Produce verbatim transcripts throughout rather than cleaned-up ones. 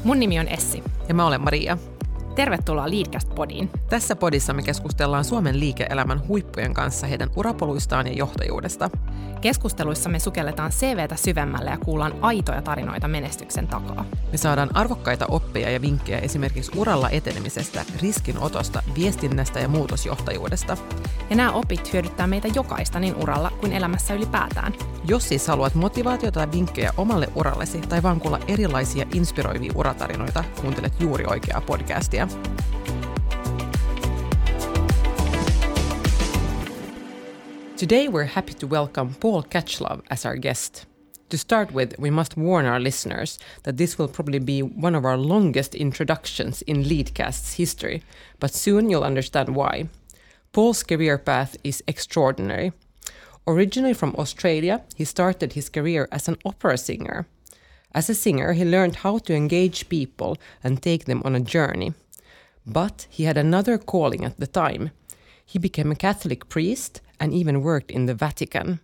Mun nimi on Essi. Ja mä olen Maria. Tervetuloa Leadcast-podiin. Tässä podissa me keskustellaan Suomen liike-elämän huippujen kanssa heidän urapoluistaan ja johtajuudesta. Keskusteluissa me sukelletaan C V:tä syvemmälle ja kuullaan aitoja tarinoita menestyksen takaa. Me saadaan arvokkaita oppeja ja vinkkejä esimerkiksi uralla etenemisestä, riskinotosta, viestinnästä ja muutosjohtajuudesta. Ja nämä opit hyödyttää meitä jokaista niin uralla kuin elämässä ylipäätään. Jos siis haluat motivaatiota tai vinkkejä omalle urallesi tai vaan kuulla erilaisia inspiroivia uratarinoita, kuuntelet juuri oikeaa podcastia. Today we're happy to welcome Paul Catchlove as our guest. To start with, we must warn our listeners that this will probably be one of our longest introductions in Leadcast's history, but soon you'll understand why. Paul's career path is extraordinary. Originally from Australia, he started his career as an opera singer. As a singer, he learned how to engage people and take them on a journey. But he had another calling at the time. He became a Catholic priest and even worked in the Vatican.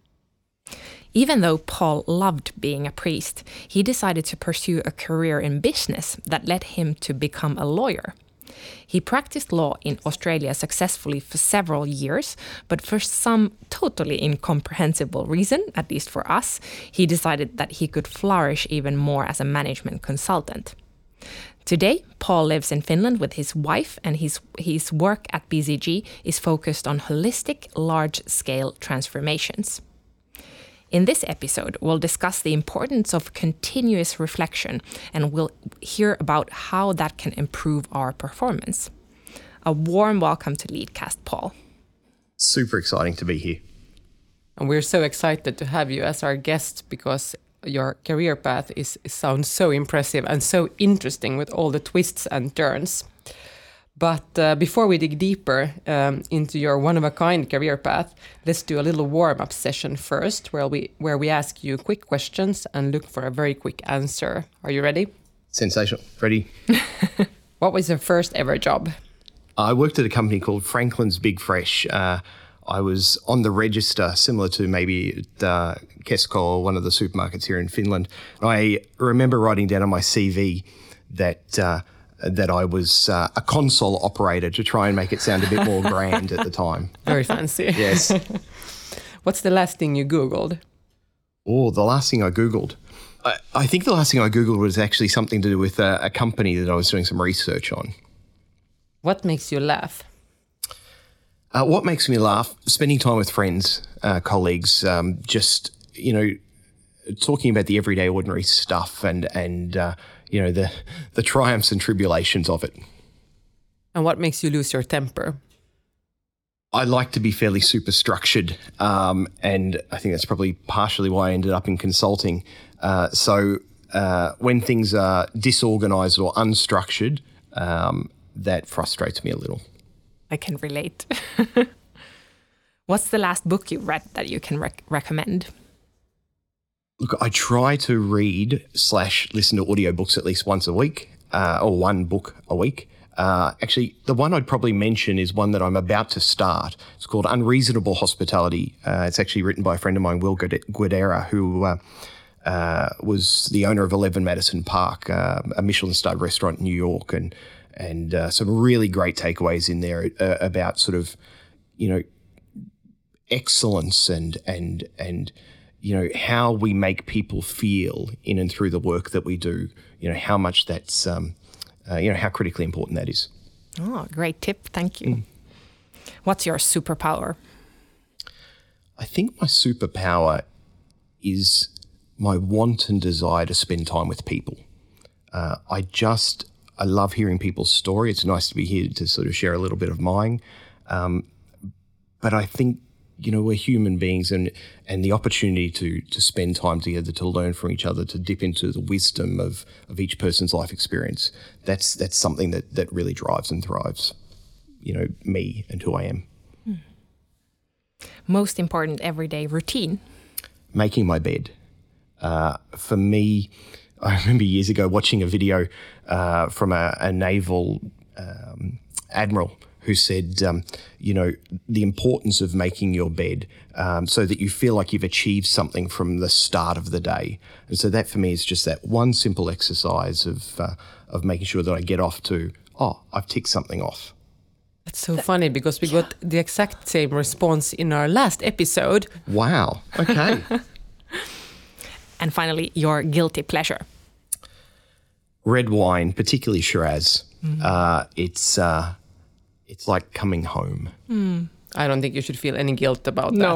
Even though Paul loved being a priest, he decided to pursue a career in business that led him to become a lawyer. He practiced law in Australia successfully for several years, but for some totally incomprehensible reason, at least for us, he decided that he could flourish even more as a management consultant. Today, Paul lives in Finland with his wife, and his, his work at B C G is focused on holistic, large-scale transformations. In this episode, we'll discuss the importance of continuous reflection, and we'll hear about how that can improve our performance. A warm welcome to Leadcast, Paul. Super exciting to be here. And we're so excited to have you as our guest because your career path is sounds so impressive and so interesting with all the twists and turns. But uh, before we dig deeper um, into your one-of-a-kind career path, let's do a little warm-up session first, where we where we ask you quick questions and look for a very quick answer. Are you ready? Sensational. Ready? What was your first ever job? I worked at a company called Franklin's Big Fresh. Uh, I was on the register, similar to maybe uh, Kesko or one of the supermarkets here in Finland. I remember writing down on my C V that uh, that I was uh, a console operator to try and make it sound a bit more grand at the time. Very fancy. Yes. What's the last thing you Googled? Oh, the last thing I Googled. I, I think the last thing I Googled was actually something to do with a, a company that I was doing some research on. What makes you laugh? Uh, what makes me laugh? Spending time with friends, uh, colleagues, um, just, you know, talking about the everyday ordinary stuff and, and uh, you know, the, the triumphs and tribulations of it. And what makes you lose your temper? I like to be fairly super structured, um, and I think that's probably partially why I ended up in consulting. Uh, so uh, when things are disorganized or unstructured, um, that frustrates me a little. I can relate. What's the last book you read that you can rec- recommend? Look, I try to read slash listen to audiobooks at least once a week, uh, or one book a week. Uh, actually, the one I'd probably mention is one that I'm about to start. It's called Unreasonable Hospitality. Uh, it's actually written by a friend of mine, Will Guidera, who uh, uh, was the owner of eleven Madison Park, uh, a Michelin-starred restaurant in New York, and and uh, some really great takeaways in there uh, about sort of, you know, excellence and and and you know how we make people feel in and through the work that we do. You know how much that's um, uh, you know how critically important that is. Oh, great tip! Thank you. Mm. What's your superpower? I think my superpower is my want and desire to spend time with people. Uh, I just I love hearing people's story. It's nice to be here to sort of share a little bit of mine. Um, but I think, you know, we're human beings, and and the opportunity to to spend time together, to learn from each other, to dip into the wisdom of, of each person's life experience, that's that's something that, that really drives and thrives, you know, me and who I am. Hmm. Most important everyday routine? Making my bed. Uh, for me, I remember years ago watching a video uh, from a, a naval um, admiral who said, um, you know, the importance of making your bed um, so that you feel like you've achieved something from the start of the day. And so that for me is just that one simple exercise of uh, of making sure that I get off to, oh, I've ticked something off. That's so funny because we got the exact same response in our last episode. Wow. Okay. And finally, your guilty pleasure. Red wine, particularly Shiraz. Mm-hmm. Uh, it's uh, it's like coming home. Mm. I don't think you should feel any guilt about no.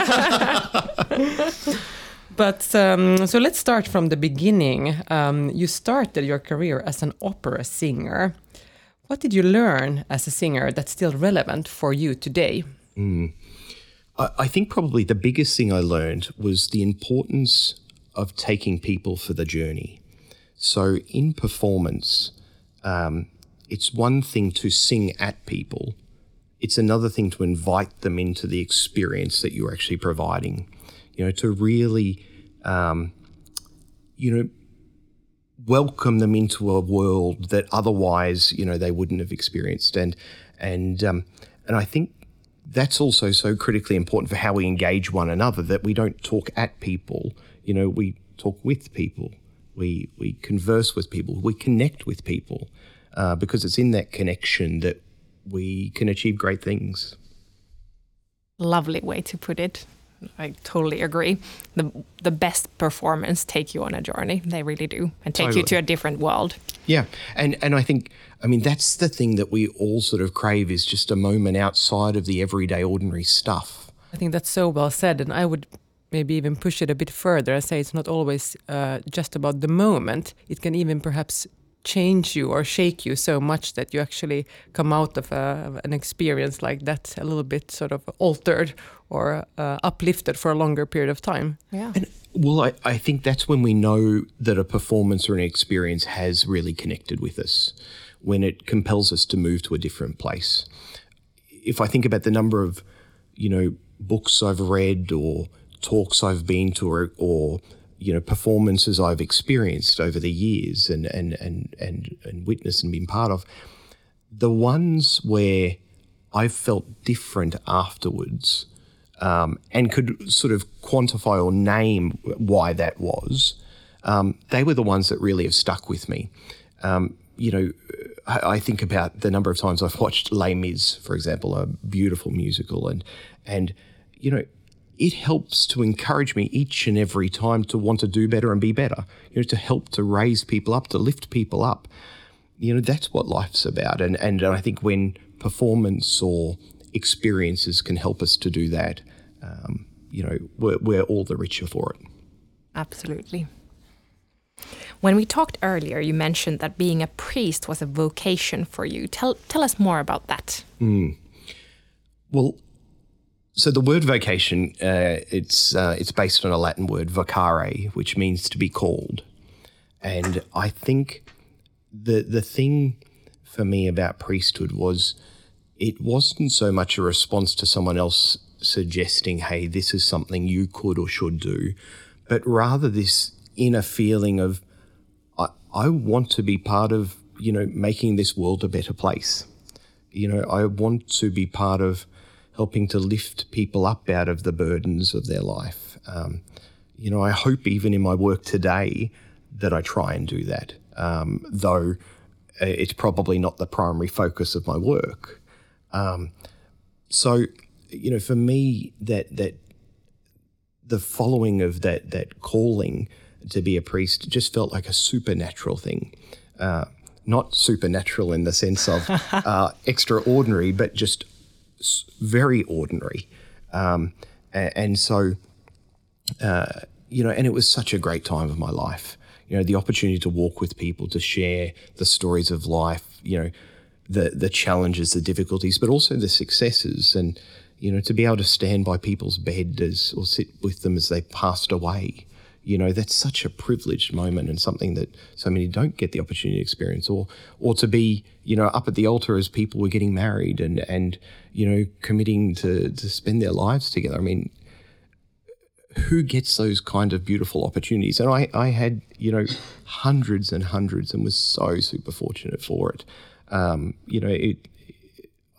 that. But um, so let's start from the beginning. Um, you started your career as an opera singer. What did you learn as a singer that's still relevant for you today? Mm. I, I think probably the biggest thing I learned was the importance of taking people for the journey. So in performance, um, it's one thing to sing at people. It's another thing to invite them into the experience that you're actually providing. You know, to really, um, you know, welcome them into a world that otherwise, you know, they wouldn't have experienced. And and um, and I think that's also so critically important for how we engage one another, that we don't talk at people. You know, we talk with people. We we converse with people. We connect with people uh, because it's in that connection that we can achieve great things. Lovely way to put it. I totally agree. The the best performance take you on a journey. They really do. And take Totally. you to a different world. Yeah. And and I think, I mean, that's the thing that we all sort of crave, is just a moment outside of the everyday ordinary stuff. I think that's so well said. And I would maybe even push it a bit further and say it's not always uh, just about the moment. It can even perhaps change you or shake you so much that you actually come out of a, an experience like that a little bit sort of altered or uh, uplifted for a longer period of time. Yeah. And well, I, I think that's when we know that a performance or an experience has really connected with us, when it compels us to move to a different place. If I think about the number of, you know, books I've read or talks I've been to, or, or you know, performances I've experienced over the years and and and and and witnessed and been part of, the ones where I've felt different afterwards, um, and could sort of quantify or name why that was, um, they were the ones that really have stuck with me. Um, you know, I, I think about the number of times I've watched Les Mis, for example, a beautiful musical, and and you know, it helps to encourage me each and every time to want to do better and be better, you know, to help to raise people up, to lift people up. You know, that's what life's about. And, and I think when performance or experiences can help us to do that, um, you know, we're, we're all the richer for it. Absolutely. When we talked earlier, you mentioned that being a priest was a vocation for you. Tell, tell us more about that. Mm. Well, So the word vocation, uh, it's uh, it's based on a Latin word, vocare, which means to be called. And I think the the thing for me about priesthood was, it wasn't so much a response to someone else suggesting, hey, this is something you could or should do, but rather this inner feeling of, I, I want to be part of, you know, making this world a better place. You know, I want to be part of helping to lift people up out of the burdens of their life. Um, you know, I hope even in my work today that I try and do that, um, though it's probably not the primary focus of my work. Um, so, you know, for me, that that the following of that that calling to be a priest just felt like a supernatural thing. Uh, not supernatural in the sense of uh, extraordinary, but just very ordinary. Um, and, and so, uh, you know, and it was such a great time of my life. You know, the opportunity to walk with people, to share the stories of life, you know, the the challenges, the difficulties, but also the successes, and, you know, to be able to stand by people's bed as, or sit with them as they passed away. You know, that's such a privileged moment, and something that so many don't get the opportunity to experience, or or to be, you know, up at the altar as people were getting married and, and you know, committing to, to spend their lives together. I mean, who gets those kind of beautiful opportunities? And I, I had, you know, hundreds and hundreds, and was so super fortunate for it. Um, you know, it,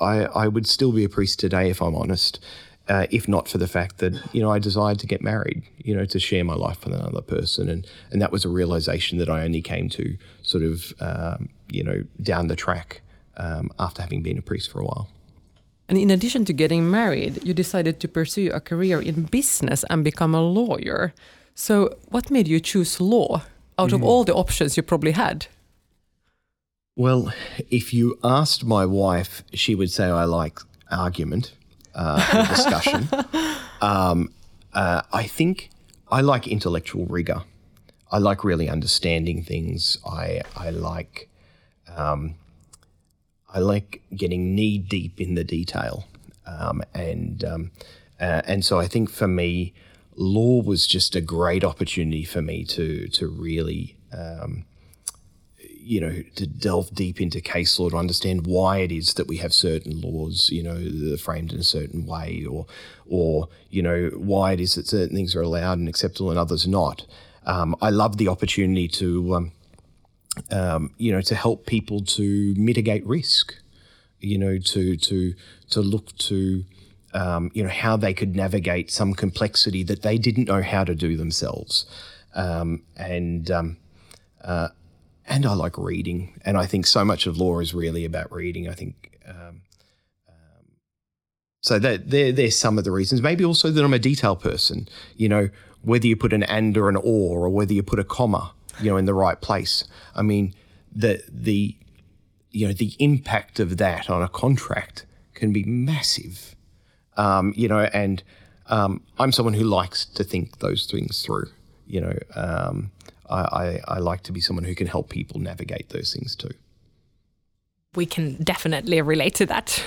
I, I would still be a priest today if I'm honest, uh, if not for the fact that, you know, I desired to get married, you know, to share my life with another person. And, and that was a realization that I only came to sort of, um, you know, down the track um, after having been a priest for a while. And in addition to getting married, you decided to pursue a career in business and become a lawyer. So what made you choose law out of mm. all the options you probably had? Well, if you asked my wife, she would say I like argument uh, and discussion. um, uh, I think I like intellectual rigor. I like really understanding things. I I like um, I like getting knee deep in the detail, um, and um, uh, and so I think for me, law was just a great opportunity for me to to really. Um, you know, to delve deep into case law, to understand why it is that we have certain laws, you know, that are framed in a certain way, or, or you know, why it is that certain things are allowed and acceptable and others not. Um, I love the opportunity to, um, um, you know, to help people to mitigate risk, you know, to to to look to, um, you know, how they could navigate some complexity that they didn't know how to do themselves, um, and um, uh, And I like reading, and I think so much of law is really about reading. I think um, um, so. That there, there's some of the reasons. Maybe also that I'm a detail person. You know, whether you put an and or an or, or whether you put a comma, you know, in the right place. I mean, the the you know the impact of that on a contract can be massive. Um, you know, and um, I'm someone who likes to think those things through. You know. Um, I, I, I like to be someone who can help people navigate those things too. We can definitely relate to that.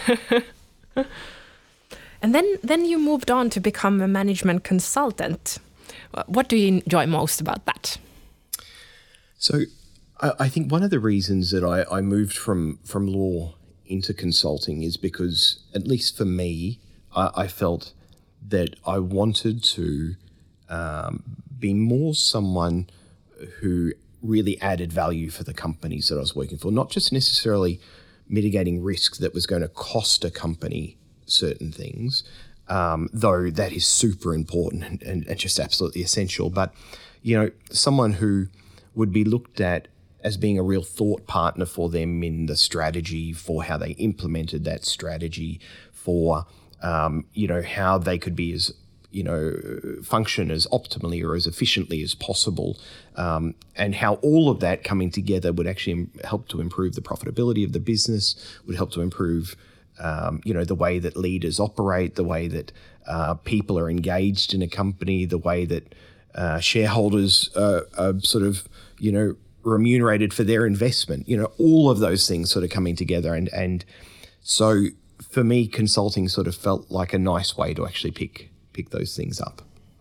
And then, then you moved on to become a management consultant. What do you enjoy most about that? So I, I think one of the reasons that I, I moved from, from law into consulting is because, at least for me, I, I felt that I wanted to um, be more someone who really added value for the companies that I was working for, not just necessarily mitigating risk that was going to cost a company certain things, um, though that is super important and, and, and just absolutely essential. But, you know, someone who would be looked at as being a real thought partner for them in the strategy, for how they implemented that strategy, for, um, you know, how they could be as you know, function as optimally or as efficiently as possible, um, and how all of that coming together would actually help to improve the profitability of the business, would help to improve, um, you know, the way that leaders operate, the way that uh, people are engaged in a company, the way that uh, shareholders are, are sort of, you know, remunerated for their investment. You know, all of those things sort of coming together, and and so for me, consulting sort of felt like a nice way to actually pick. pick those things up.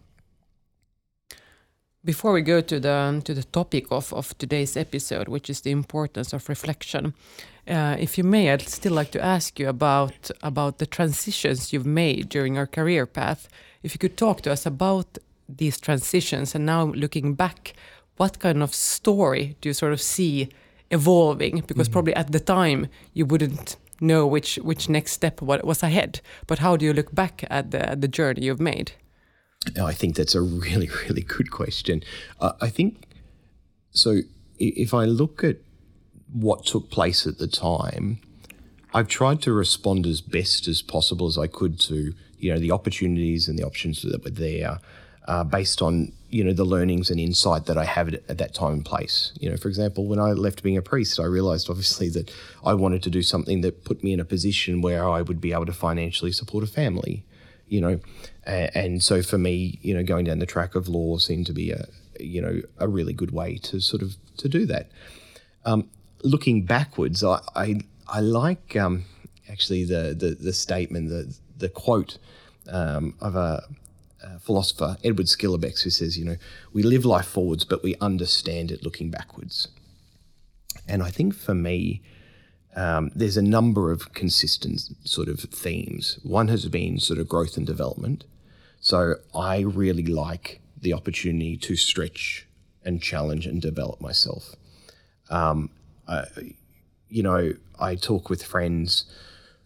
Before we go to the to the topic of, of today's episode, which is the importance of reflection, uh, if you may, I'd still like to ask you about about the transitions you've made during your career path. If you could talk to us about these transitions, and now looking back, what kind of story do you sort of see evolving? Because mm-hmm. probably at the time you wouldn't know which which next step what was ahead, but how do you look back at the at the journey you've made? I think that's a really really good question. Uh, I think so. If I look at what took place at the time, I've tried to respond as best as possible as I could to you know the opportunities and the options that were there, uh, based on you know the learnings and insight that I have at, at that time and place. You know, for example, when I left being a priest, I realised obviously that I wanted to do something that put me in a position where I would be able to financially support a family. You know, and, and so for me, you know, going down the track of law seemed to be a you know a really good way to sort of to do that. Um, looking backwards, I I, I like um, actually the, the the statement, the the quote um, of a. Uh, philosopher Edward Skillebeck, who says, you know, we live life forwards, but we understand it looking backwards. And I think for me, um, there's a number of consistent sort of themes. One has been sort of growth and development. So I really like the opportunity to stretch and challenge and develop myself. Um, I, you know, I talk with friends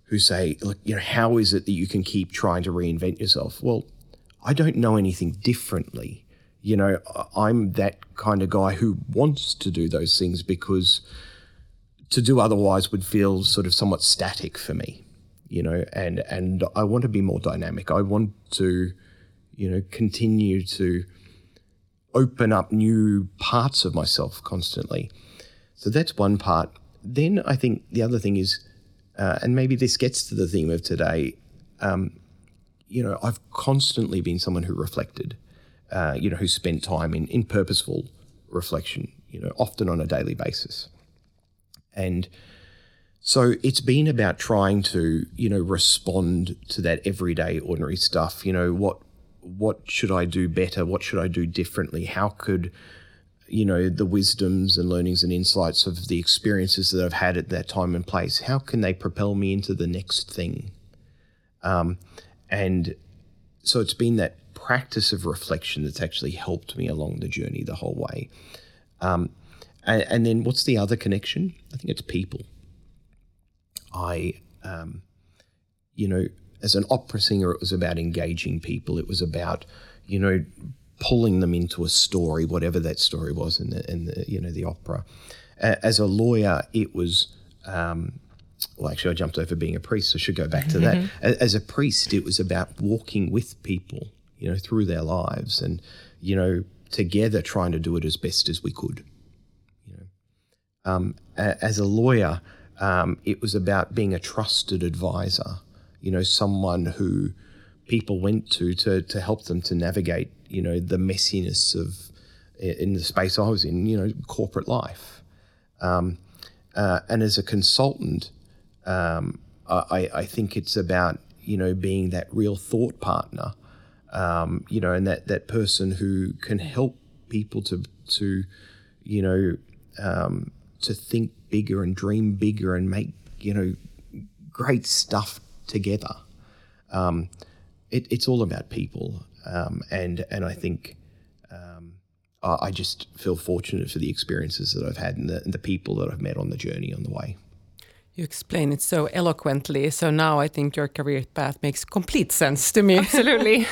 who say, look, you know, how is it that you can keep trying to reinvent yourself? Well, I don't know anything differently. You know, I'm that kind of guy who wants to do those things because to do otherwise would feel sort of somewhat static for me, you know, and, and I want to be more dynamic. I want to, you know, continue to open up new parts of myself constantly. So that's one part. Then I think the other thing is, uh, and maybe this gets to the theme of today, um, you know, I've constantly been someone who reflected, uh, you know, who spent time in, in purposeful reflection, you know, often on a daily basis. And so it's been about trying to, you know, respond to that everyday, ordinary stuff. You know, what what should I do better? What should I do differently? How could, you know, the wisdoms and learnings and insights of the experiences that I've had at that time and place, how can they propel me into the next thing? Um, and so it's been that practice of reflection that's actually helped me along the journey the whole way. Um, and, and then what's the other connection? I think it's people. I, um, you know, as an opera singer, it was about engaging people. It was about, you know, pulling them into a story, whatever that story was in the, in the you know, the opera. As a lawyer, it was, um, well, actually, I jumped over being a priest, so I should go back to that. As a priest, it was about walking with people, you know, through their lives and, you know, together trying to do it as best as we could. You know, um, as a lawyer, um, it was about being a trusted advisor, you know, someone who people went to to to help them to navigate, you know, the messiness of in the space I was in, you know, corporate life. Um, uh, and as a consultant, um, I, I think it's about, you know, being that real thought partner, um, you know, and that, that person who can help people to, to you know, um, to think bigger and dream bigger and make, you know, great stuff together. Um, it, it's all about people. Um, and, and I think um, I, I just feel fortunate for the experiences that I've had and the, and the people that I've met on the journey on the way. You explain it so eloquently, so now I think your career path makes complete sense to me. Absolutely.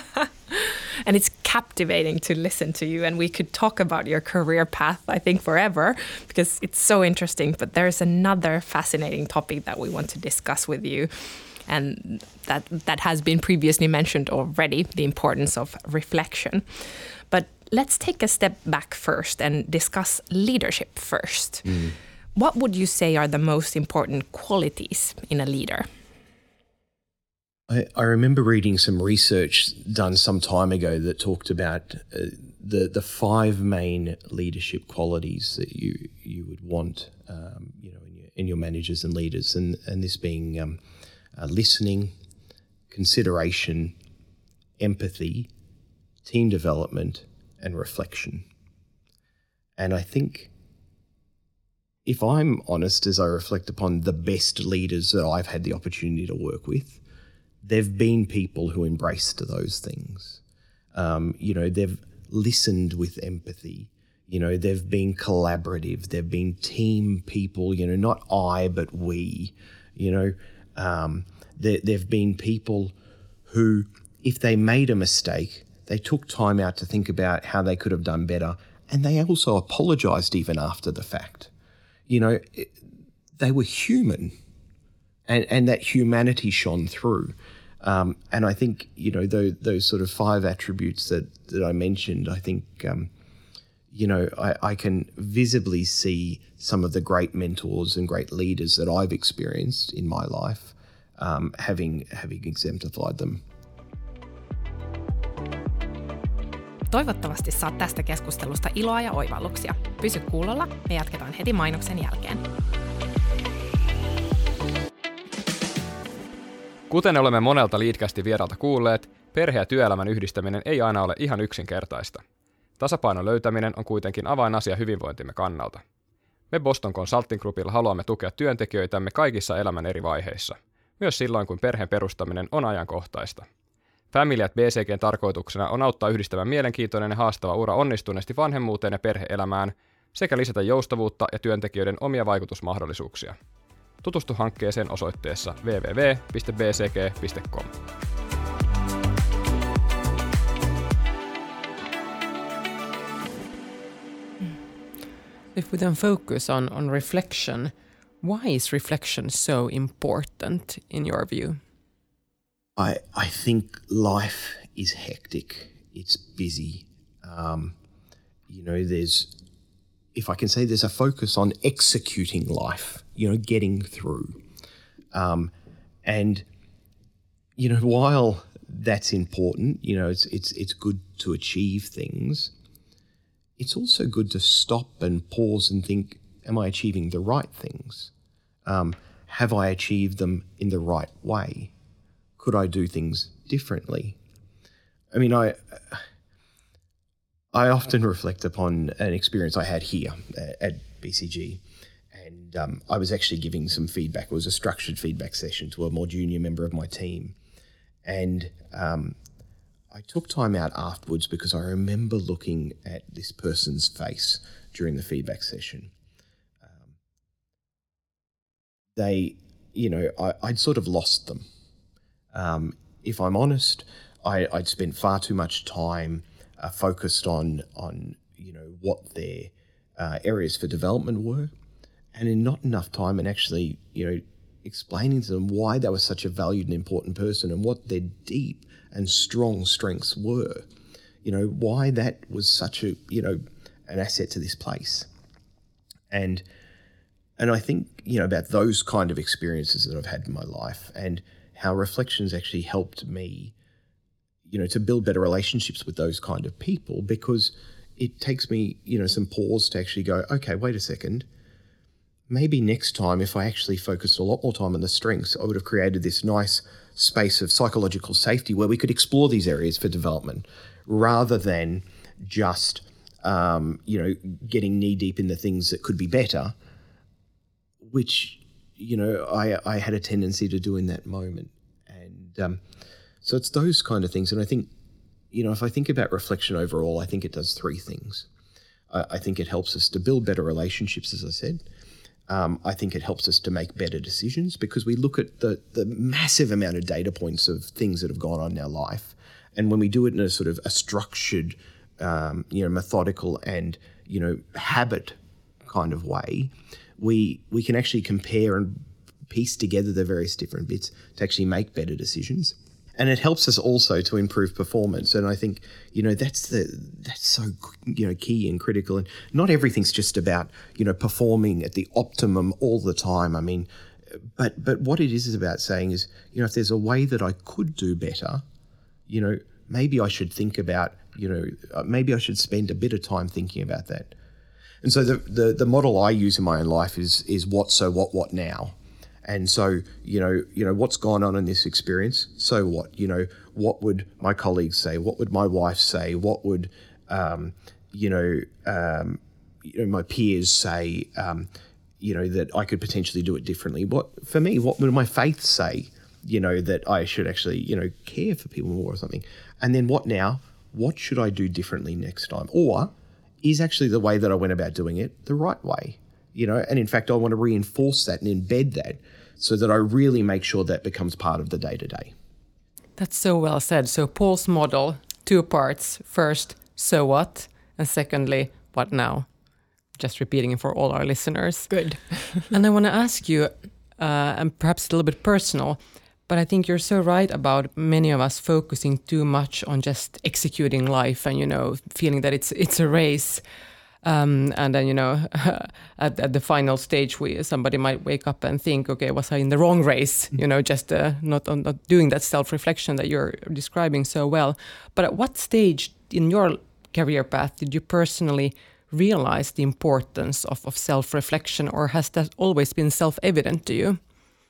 And it's captivating to listen to you, and we could talk about your career path, I think, forever, because it's so interesting. But there's another fascinating topic that we want to discuss with you, and that that has been previously mentioned already, the importance of reflection. But let's take a step back first and discuss leadership first. Mm. What would you say are the most important qualities in a leader? I, I remember reading some research done some time ago that talked about uh, the the five main leadership qualities that you you would want, um, you know, in your, in your managers and leaders, and and this being um, uh, listening, consideration, empathy, team development, and reflection. And I think, if I'm honest, as I reflect upon the best leaders that I've had the opportunity to work with, they've been people who embraced those things. Um, you know, they've listened with empathy. You know, they've been collaborative. They've been team people, you know, not I, but we. You know, um, they've been people who, if they made a mistake, they took time out to think about how they could have done better. And they also apologized even after the fact. You know, it, they were human, and, and that humanity shone through. Um, and I think, you know, those, those sort of five attributes that, that I mentioned, I think, um, you know, I, I can visibly see some of the great mentors and great leaders that I've experienced in my life, um, having, having exemplified them. Toivottavasti saat tästä keskustelusta iloa ja oivalluksia. Pysy kuulolla, me jatketaan heti mainoksen jälkeen. Kuten olemme monelta Leadcastin vieralta kuulleet, perhe- ja työelämän yhdistäminen ei aina ole ihan yksinkertaista. Tasapainon löytäminen on kuitenkin avainasia hyvinvointimme kannalta. Me Boston Consulting Groupilla haluamme tukea työntekijöitämme kaikissa elämän eri vaiheissa, myös silloin kun perheen perustaminen on ajankohtaista. Family at B C G:n tarkoituksena on auttaa yhdistämään mielenkiintoinen ja haastava ura onnistuneesti vanhemmuuteen ja perhe-elämään sekä lisätä joustavuutta ja työntekijöiden omia vaikutusmahdollisuuksia. Tutustu hankkeeseen osoitteessa double-u double-u double-u piste b c g piste com. If we then focus on, on reflection, why is reflection so important in your view? I I think life is hectic. It's busy. Um, you know, there's, if I can say, there's a focus on executing life, you know, getting through. Um, and, you know, while that's important, you know, it's it's it's good to achieve things, it's also good to stop and pause and think, am I achieving the right things? Um, have I achieved them in the right way? Could I do things differently? I mean, I I often reflect upon an experience I had here at B C G, and um, I was actually giving some feedback. It was a structured feedback session to a more junior member of my team, and um, I took time out afterwards because I remember looking at this person's face during the feedback session. Um, they, you know, I, I'd sort of lost them. Um, if I'm honest, I, I'd spent far too much time uh, focused on, on, you know, what their uh, areas for development were, and in not enough time in actually, you know, explaining to them why they were such a valued and important person and what their deep and strong strengths were, you know, why that was such a, you know, an asset to this place. And, and I think, you know, about those kind of experiences that I've had in my life and how reflections actually helped me, you know, to build better relationships with those kind of people, because it takes me, you know, some pause to actually go, okay, wait a second. Maybe next time, if I actually focused a lot more time on the strengths, I would have created this nice space of psychological safety where we could explore these areas for development rather than just, um, you know, getting knee deep in the things that could be better, which, you know, I, I had a tendency to do in that moment. And um, so it's those kind of things. And I think, you know, if I think about reflection overall, I think it does three things. I, I think it helps us to build better relationships, as I said. Um, I think it helps us to make better decisions because we look at the, the massive amount of data points of things that have gone on in our life. And when we do it in a sort of a structured, um, you know, methodical and, you know, habit kind of way, we we can actually compare and piece together the various different bits to actually make better decisions. And it helps us also to improve performance. And I think, you know, that's the that's so, you know, key and critical. And not everything's just about, you know, performing at the optimum all the time. I mean, but but what it is is about saying is, you know, if there's a way that I could do better, you know, maybe I should think about, you know, maybe I should spend a bit of time thinking about that. And so the the, the model I use in my own life is is what, so what, what now? And so, you know, you know, what's gone on in this experience? So what? You know, what would my colleagues say? What would my wife say? What would, um, you know, um, you know, my peers say? Um, you know, that I could potentially do it differently. What for me? What would my faith say? You know, that I should actually, you know, care for people more or something. And then what now? What should I do differently next time? Or is actually the way that I went about doing it the right way? You know, and in fact, I want to reinforce that and embed that so that I really make sure that becomes part of the day-to-day. That's so well said. So Paul's model, two parts. First, so what? And secondly, what now? Just repeating it for all our listeners. Good. And I want to ask you, uh, and perhaps a little bit personal, but I think you're so right about many of us focusing too much on just executing life and, you know, feeling that it's it's a race. Um, and then, you know, at, at the final stage, we somebody might wake up and think, okay, was I in the wrong race? You know, just uh, not, not doing that self-reflection that you're describing so well. But at what stage in your career path did you personally realize the importance of, of self-reflection, or has that always been self-evident to you?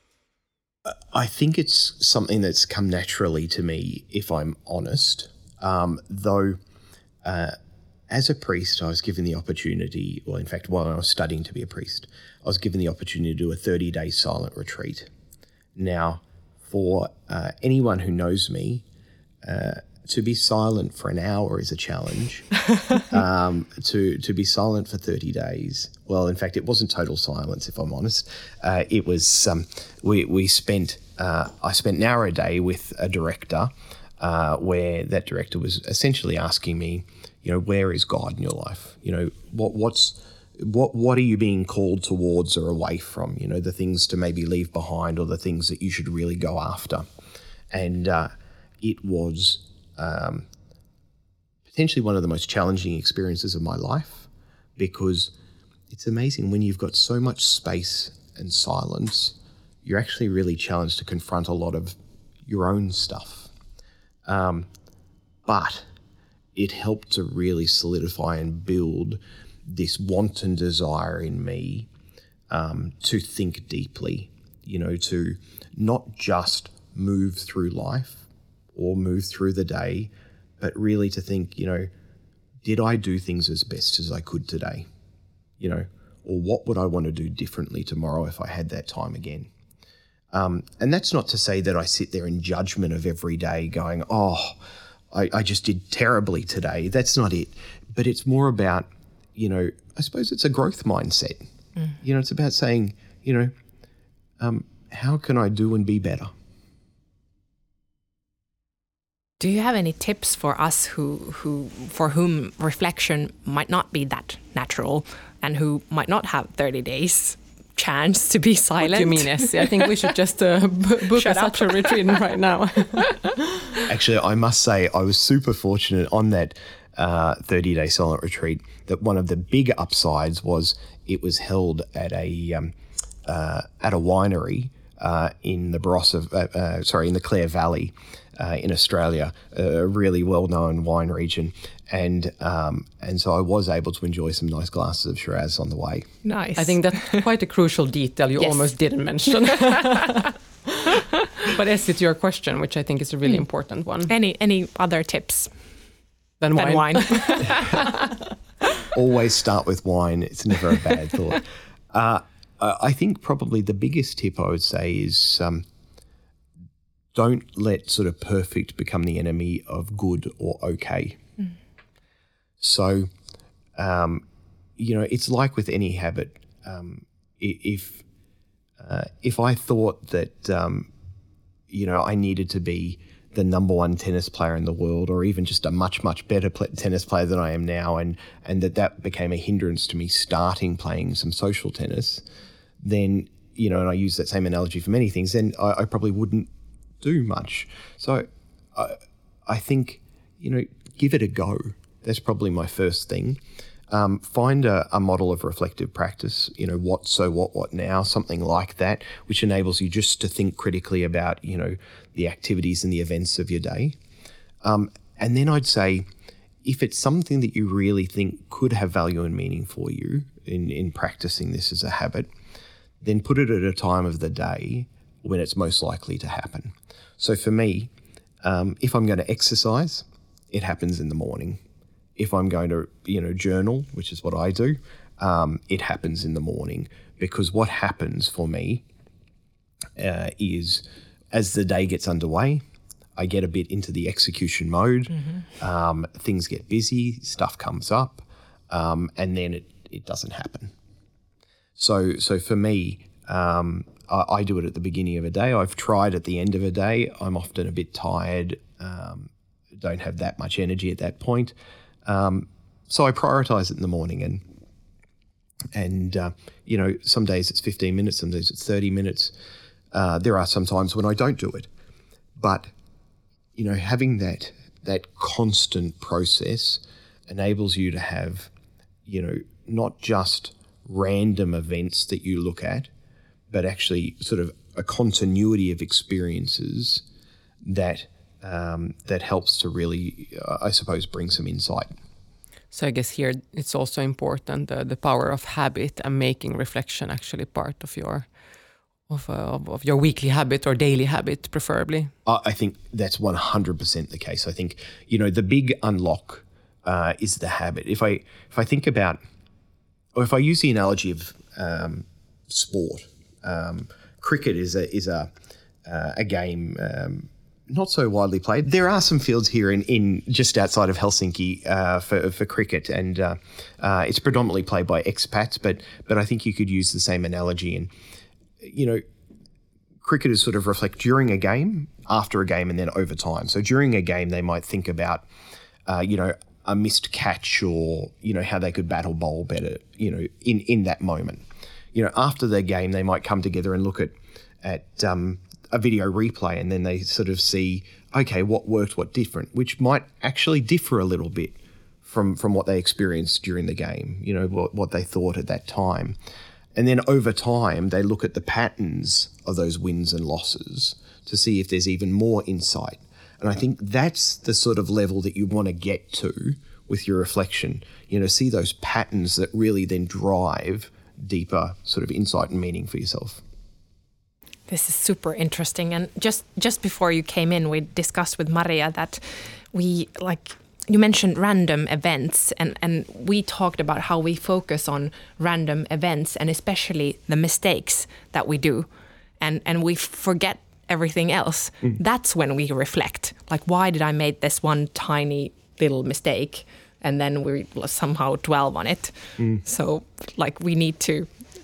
I think it's something that's come naturally to me, if I'm honest, um, though... Uh, As a priest, I was given the opportunity, well, in fact, while I was studying to be a priest, I was given the opportunity to do a thirty-day silent retreat. Now, for uh, anyone who knows me, uh, to be silent for an hour is a challenge. um, to to be silent for thirty days. Well, in fact, it wasn't total silence, if I'm honest. Uh, it was um, we we spent uh, I spent an hour a day with a director, uh, where that director was essentially asking me, you know, where is God in your life? You know, what what's what what are you being called towards or away from? You know, the things to maybe leave behind or the things that you should really go after. And uh, it was um, potentially one of the most challenging experiences of my life, because it's amazing when you've got so much space and silence, you're actually really challenged to confront a lot of your own stuff. Um, but it helped to really solidify and build this wanton desire in me um, to think deeply, you know, to not just move through life or move through the day, but really to think, you know, did I do things as best as I could today? You know, or what would I want to do differently tomorrow if I had that time again? Um, and that's not to say that I sit there in judgment of every day going, oh, I, I just did terribly today. That's not it. But it's more about, you know, I suppose it's a growth mindset. Mm. You know, it's about saying, you know, um, how can I do and be better? Do you have any tips for us who, who, for whom reflection might not be that natural and who might not have thirty days chance to be silent? What do you mean, Essie? I think we should just uh, b- book a, such a retreat right now. Actually, I must say I was super fortunate on that uh, thirty-day silent retreat that one of the big upsides was it was held at a um, uh, at a winery uh, in the Barossa, uh, uh, sorry, in the Clare Valley. Uh, in Australia, a really well-known wine region, and um, and so I was able to enjoy some nice glasses of Shiraz on the way. Nice. I think that's quite a crucial detail you yes. almost didn't mention. But Essie, to your question, which I think is a really mm. important one. Any any other tips than, than wine? wine? Always start with wine. It's never a bad thought. Uh, I think probably the biggest tip I would say is. Um, Don't let sort of perfect become the enemy of good or okay. Mm. So, um, you know, it's like with any habit. Um, if uh, if I thought that, um, you know, I needed to be the number one tennis player in the world, or even just a much, much better play- tennis player than I am now, and and that that became a hindrance to me starting playing some social tennis, then, you know, and I use that same analogy for many things, then I, I probably wouldn't do much. So I, I think, you know, give it a go. That's probably my first thing. Um, find a, a model of reflective practice, you know, what, so what, what now, something like that, which enables you just to think critically about, you know, the activities and the events of your day. Um, and then I'd say, if it's something that you really think could have value and meaning for you in, in practicing this as a habit, then put it at a time of the day when it's most likely to happen. So for me, um, if I'm going to exercise, it happens in the morning. If I'm going to, you know, journal, which is what I do, um, it happens in the morning, because what happens for me uh, is as the day gets underway, I get a bit into the execution mode. Mm-hmm. Um, things get busy, stuff comes up, um, and then it, it doesn't happen. So, so for me, um, I, I do it at the beginning of a day. I've tried at the end of a day. I'm often a bit tired, um, don't have that much energy at that point. Um, so I prioritize it in the morning, and, and uh, you know, some days it's fifteen minutes, some days it's thirty minutes. Uh, there are some times when I don't do it. But, you know, having that that constant process enables you to have, you know, not just random events that you look at, but actually sort of a continuity of experiences that um, that helps to really, uh, I suppose, bring some insight. So I guess here it's also important, uh, the power of habit and making reflection actually part of your of, uh, of your weekly habit or daily habit, preferably. I think that's one hundred percent the case. I think, you know, the big unlock uh, is the habit. If I if I think about, or if I use the analogy of um, sport, um, cricket is a is a uh, a game um, not so widely played. There are some fields here in, in just outside of Helsinki uh, for for cricket, and uh, uh, it's predominantly played by expats. But but I think you could use the same analogy. And you know, cricketers sort of reflect during a game, after a game, and then over time. So during a game, they might think about, uh, you know, a missed catch, or you know how they could battle bowl better. You know, in in that moment. You know, after their game, they might come together and look at at um, a video replay, and then they sort of see, okay, what worked, what different, which might actually differ a little bit from from what they experienced during the game, you know, what, what they thought at that time. And then over time, they look at the patterns of those wins and losses to see if there's even more insight. And I think that's the sort of level that you want to get to with your reflection, you know, see those patterns that really then drive deeper sort of insight and meaning for yourself. This is super interesting. And just just before you came in, we discussed with Maria that we, like, you mentioned random events, and, and we talked about how we focus on random events and especially the mistakes that we do, and, and we forget everything else. Mm. That's when we reflect, like, why did I make this one tiny little mistake? And then we somehow dwell on it. Mm. So, like, we need to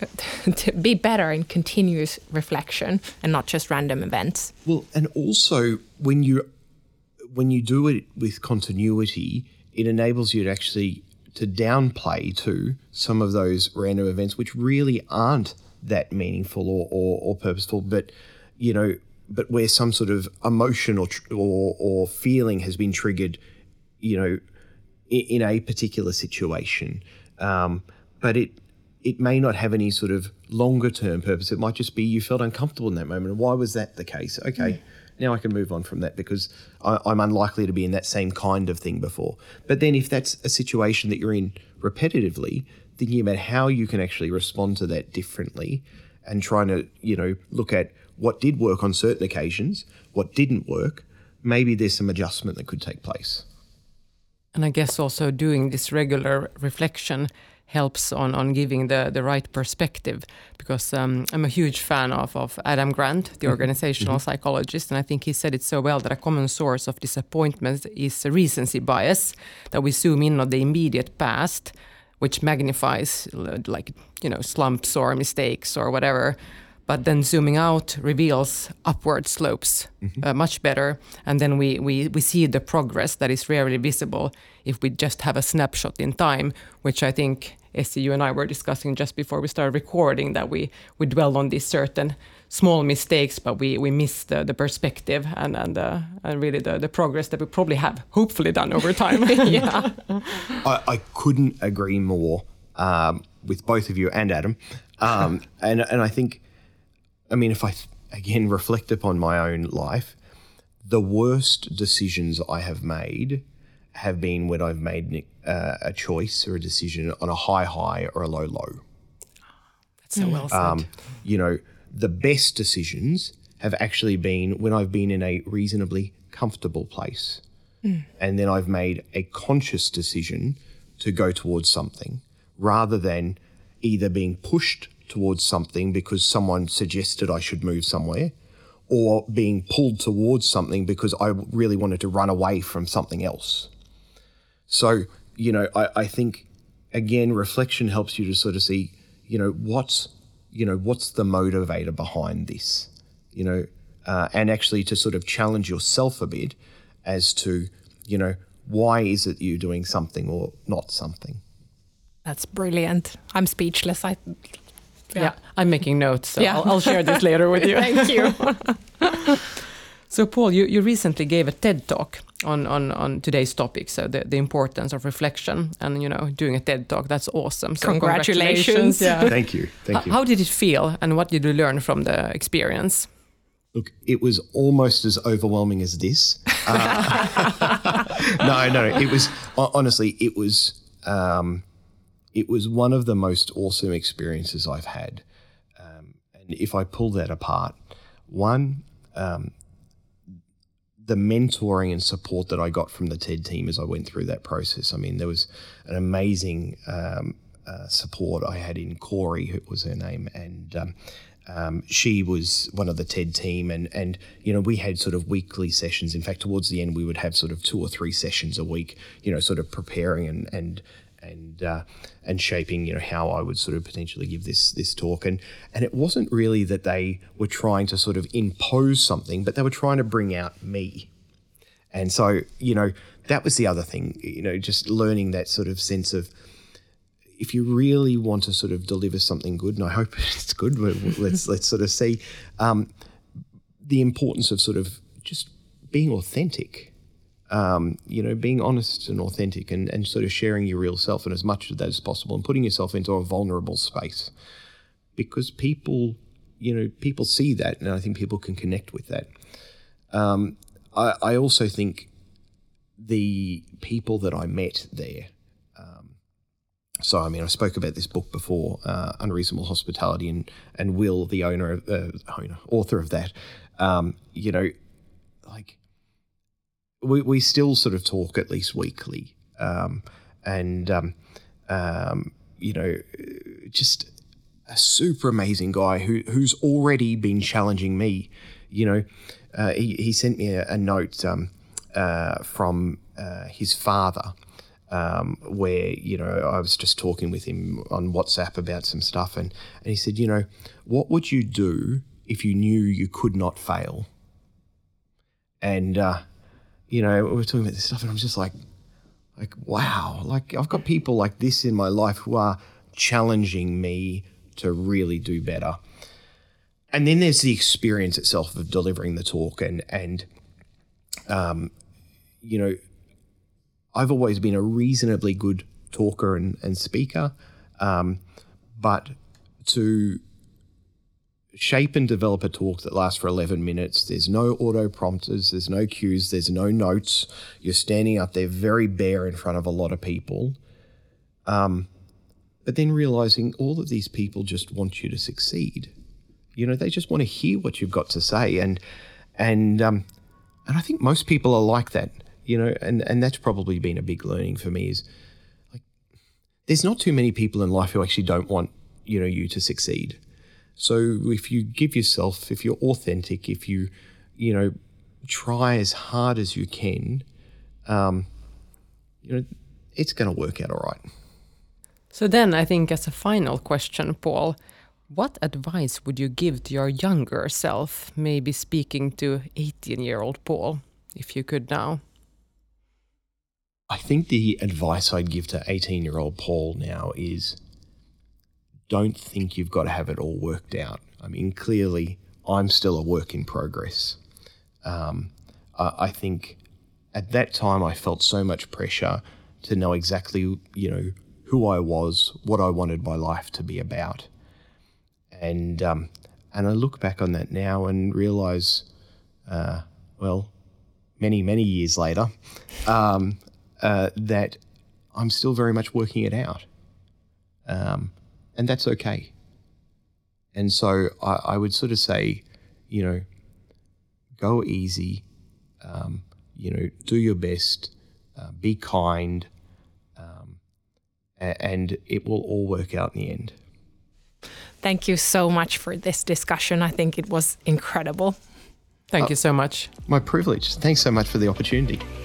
to be better in continuous reflection and not just random events. Well, and also when you when you do it with continuity, it enables you to actually to downplay to some of those random events which really aren't that meaningful or, or, or purposeful, but you know, but where some sort of emotion or or, or feeling has been triggered, you know, in, in a particular situation, um, but it. It may not have any sort of longer term purpose. It might just be you felt uncomfortable in that moment. And why was that the case? Okay, mm. now I can move on from that because I, I'm unlikely to be in that same kind of thing before. But then if that's a situation that you're in repetitively, thinking about how you can actually respond to that differently and trying to, you know, look at what did work on certain occasions, what didn't work, maybe there's some adjustment that could take place. And I guess also doing this regular reflection helps on, on giving the, the right perspective, because um, I'm a huge fan of, of Adam Grant, the organizational mm-hmm. psychologist, and I think he said it so well that a common source of disappointment is a recency bias, that we zoom in on the immediate past, which magnifies like, you know, slumps or mistakes or whatever, but then zooming out reveals upward slopes mm-hmm. uh, much better, and then we, we, we see the progress that is rarely visible if we just have a snapshot in time, which I think, Essi, you and I were discussing just before we started recording, that we, we dwell on these certain small mistakes, but we, we miss the, the perspective and and, uh, and really the, the progress that we probably have hopefully done over time. yeah, I, I couldn't agree more um, with both of you and Adam, um, and and I think, I mean, if I again reflect upon my own life, the worst decisions I have made have been when I've made uh, a choice or a decision on a high high or a low low. That's so well said. Um, you know, the best decisions have actually been when I've been in a reasonably comfortable place. Mm. And then I've made a conscious decision to go towards something rather than either being pushed towards something because someone suggested I should move somewhere, or being pulled towards something because I really wanted to run away from something else. So, you know, I, I think, again, reflection helps you to sort of see, you know, what's, you know, what's the motivator behind this, you know, uh, and actually to sort of challenge yourself a bit as to, you know, why is it you're doing something or not something? That's brilliant. I'm speechless. I Yeah, yeah I'm making notes, so yeah. I'll, I'll share this later with you. Thank you. So, Paul, you, you recently gave a TED Talk on, on, on today's topic, so the, the importance of reflection, and, you know, doing a TED Talk, that's awesome. So congratulations. congratulations. Yeah. Thank you. Thank you. How did it feel, and what did you learn from the experience? Look, it was almost as overwhelming as this. Uh, no, no, it was, honestly, it was... Um, It was one of the most awesome experiences I've had. Um, and if I pull that apart, one, um, the mentoring and support that I got from the TED team as I went through that process. I mean, there was an amazing um, uh, support I had in Corey, who was her name, and um, Um, she was one of the TED team, and and you know we had sort of weekly sessions. In fact, towards the end, we would have sort of two or three sessions a week. You know, sort of preparing and and and uh, and shaping. You know, how I would sort of potentially give this this talk, and and it wasn't really that they were trying to sort of impose something, but they were trying to bring out me. And so you know that was the other thing. You know, just learning that sort of sense of, if you really want to sort of deliver something good, and I hope it's good, let's let's sort of see um, the importance of sort of just being authentic, um, you know, being honest and authentic, and, and sort of sharing your real self, and as much of that as possible, and putting yourself into a vulnerable space, because people, you know, people see that, and I think people can connect with that. Um, I, I also think the people that I met there. So, I mean, I spoke about this book before, uh, Unreasonable Hospitality, and and Will, the owner, of, uh, owner, author of that, um, you know, like we we still sort of talk at least weekly, um, and um, um, you know, just a super amazing guy who who's already been challenging me. You know, uh, he he sent me a, a note um, uh, from uh, his father. Um, where, you know, I was just talking with him on WhatsApp about some stuff, and, and he said, you know, what would you do if you knew you could not fail? And, uh, you know, we were talking about this stuff, and I'm just like, like, wow, like I've got people like this in my life who are challenging me to really do better. And then there's the experience itself of delivering the talk, and, and um, you know, I've always been a reasonably good talker and, and speaker, um, but to shape and develop a talk that lasts for eleven minutes, there's no auto prompters, there's no cues, there's no notes. You're standing up there very bare in front of a lot of people. Um, but then realizing all of these people just want you to succeed. You know, they just want to hear what you've got to say. And, and, um, and I think most people are like that. You know, and, and that's probably been a big learning for me, is like, there's not too many people in life who actually don't want, you know, you to succeed. So if you give yourself, if you're authentic, if you, you know, try as hard as you can, um, you know, it's going to work out all right. So then I think as a final question, Paul, what advice would you give to your younger self, maybe speaking to eighteen-year-old Paul, if you could now? I think the advice I'd give to eighteen-year-old Paul now is, don't think you've got to have it all worked out. I mean, clearly, I'm still a work in progress. Um, I, I think at that time I felt so much pressure to know exactly, you know, who I was, what I wanted my life to be about. And um, and I look back on that now and realise, uh, well, many, many years later, um, uh, that I'm still very much working it out. Um, and that's okay. And so I, I would sort of say, you know, go easy, um, you know, do your best, uh, be kind, um, a- and it will all work out in the end. Thank you so much for this discussion. I think it was incredible. Thank uh, you so much. My privilege. Thanks so much for the opportunity.